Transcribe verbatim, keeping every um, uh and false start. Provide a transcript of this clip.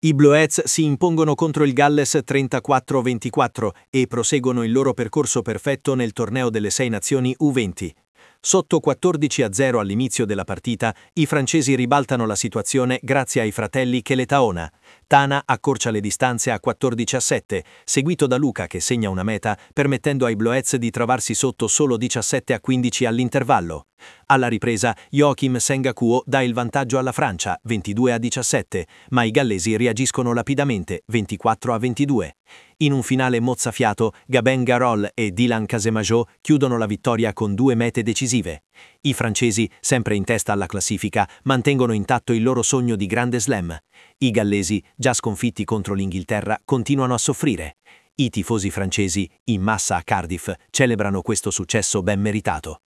I Bluets si impongono contro il Galles trentaquattro a ventiquattro e proseguono il loro percorso perfetto nel torneo delle Sei Nazioni U venti. Sotto quattordici a zero all'inizio della partita, i francesi ribaltano la situazione grazie ai fratelli Keletaona. Tana accorcia le distanze a quattordici a sette, seguito da Luca che segna una meta, permettendo ai Bluets di trovarsi sotto solo diciassette a quindici all'intervallo. Alla ripresa, Joachim Sengakuo dà il vantaggio alla Francia, ventidue a diciassette, ma i gallesi reagiscono rapidamente, ventiquattro a ventidue. In un finale mozzafiato, Gabin Garol e Dylan Casemajot chiudono la vittoria con due mete decisive. I francesi, sempre in testa alla classifica, mantengono intatto il loro sogno di grande slam. I gallesi, già sconfitti contro l'Inghilterra, continuano a soffrire. I tifosi francesi, in massa a Cardiff, celebrano questo successo ben meritato.